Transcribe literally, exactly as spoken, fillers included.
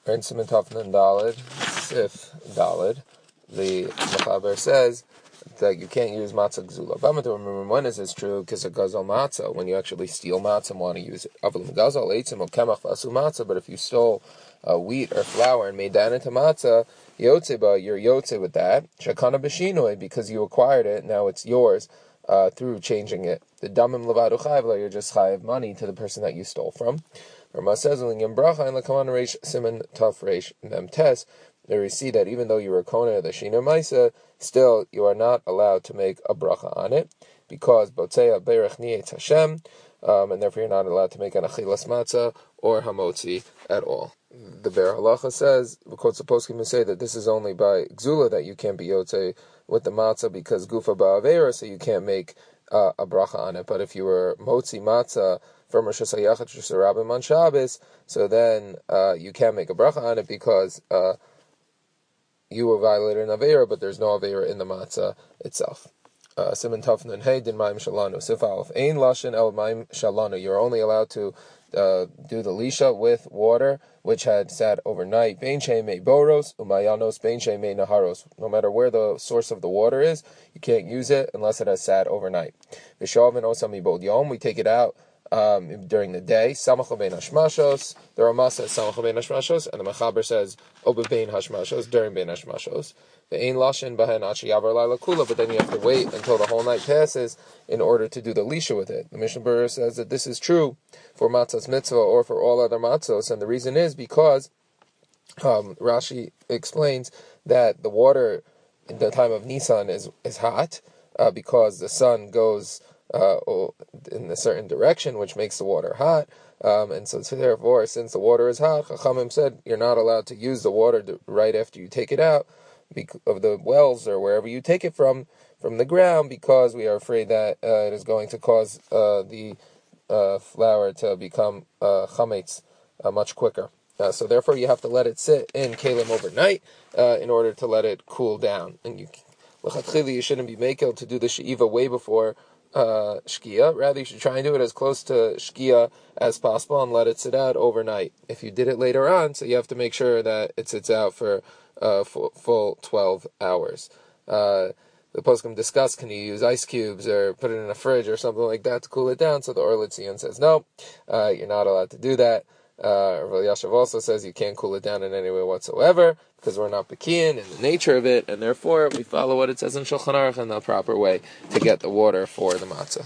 in Siman Tafnan Dalid, Sif Dalid, the Mechaber says that you can't use matzah gzula. But to remember when is this true? Because it goes on matzah. When you actually steal matzah and want to use it. But if you stole uh, wheat or flour and made that into matzah, yotzeba, you're yotze with that. Shakana b'shinoi, because you acquired it, now it's yours uh, through changing it. The damim levadu chayv, you're just chayv money to the person that you stole from. Rama says, bracha and lekaman reish siman taf reish mem tes. There we see that even though you were kona of the shiner maisa, still you are not allowed to make a bracha on it because botzea berech nietz Hashem, um, and therefore you're not allowed to make an achilas matzah or hamotzi at all. The Ber Halacha says, because poskim say that this is only by gzula that you can't be yotze with the matzah because gufa ba'avera, so you can't make uh, a bracha on it. But if you were motzi matzah from Rosh Hashanah Rosh Rabbim on Shabbos, so then uh, you can make a bracha on it because uh, you were violated an avera, but there's no avera in the matzah itself. Siman Tafnan Hey Din Maim Shalanu Sif Aleph Ein Lashin El Maim Shalanu. You're only allowed to uh, do the lisha with water which had sat overnight. Bein Shei Mei Boros Umayanos Bein Shei Mei Naharos. No matter where the source of the water is, you can't use it unless it has sat overnight. Vishavin Osami Bod Yom. We take it out Um, during the day. Samach bein hashmashos. The Rama says samach bein hashmashos, and the Mechaber says obe bein hashmashos, during bein hashmashos. The ein lashin bahen achi yavar laila kula, but then you have to wait until the whole night passes in order to do the lisha with it. The Mishnah Berurah says that this is true for matzah's mitzvah or for all other matzos, and the reason is because um, Rashi explains that the water in the time of Nisan is is hot uh, because the sun goes Uh, in a certain direction, which makes the water hot, um, and so, so therefore, since the water is hot, Chachamim said you're not allowed to use the water to, right after you take it out of the wells or wherever you take it from, from the ground, because we are afraid that uh, it is going to cause uh, the uh, flour to become uh, chametz uh, much quicker. Uh, so therefore, you have to let it sit in kalim overnight uh, in order to let it cool down. And you, you shouldn't be makel to do the she'iva way before Uh, shkia. Rather, you should try and do it as close to shkia as possible and let it sit out overnight. If you did it later on, so you have to make sure that it sits out for uh, full, full twelve hours. Uh, the poskim discuss, can you use ice cubes or put it in a fridge or something like that to cool it down? So the Or L'Tzion says no, uh, you're not allowed to do that. Uh, Rav Yashav also says you can't cool it down in any way whatsoever because we're not bekiyin in the nature of it, and therefore we follow what it says in Shulchan Aruch in the proper way to get the water for the matzah.